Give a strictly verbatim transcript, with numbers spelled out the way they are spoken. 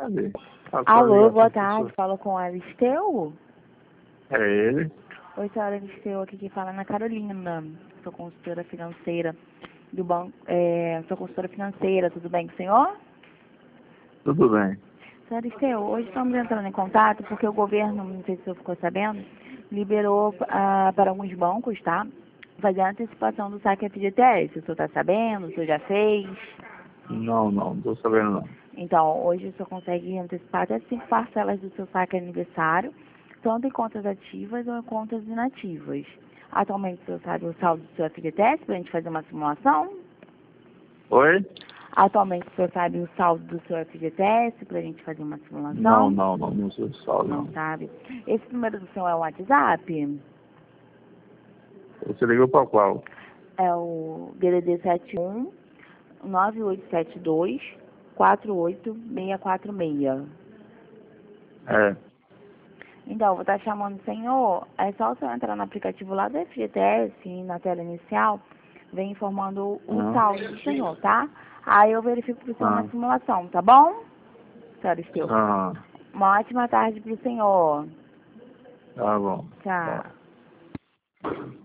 Cadê? Passou a Alô, ligação boa pro tarde. senhor. Falo com o Aristeu? É ele? Oi, senhora Aristeu. Aqui quem fala é Ana Carolina. Sou consultora financeira do banco. É, sou consultora financeira. Tudo bem com o senhor? Tudo bem. Senhora Aristeu, hoje estamos entrando em contato porque o governo, não sei se o senhor ficou sabendo, liberou ah, para alguns bancos, tá? Fazer a antecipação do saque F G T S. O senhor está sabendo? O senhor já fez? Não, não, não tô sabendo não. Então, hoje o senhor consegue antecipar até cinco parcelas do seu saque aniversário, tanto em contas ativas ou em contas inativas. Atualmente, o senhor sabe o saldo do seu F G T S para a gente fazer uma simulação? Oi? Atualmente, o senhor sabe o saldo do seu F G T S para a gente fazer uma Não, simulação? não, não, não sou salvo, Não não. sabe. Esse número do senhor é o WhatsApp? Você ligou para qual? É o D D D sete um nove oito sete dois quatro oito seis quatro seis. É. Então, vou estar chamando o senhor, é só o senhor entrar no aplicativo lá do F G T S, na tela inicial, vem informando o Ah, saldo do senhor, tá? Aí eu verifico pro senhor na ah, simulação, tá bom? Senhora Esteu. ah, Uma ótima tarde pro senhor. tá bom. Tchau. Tá.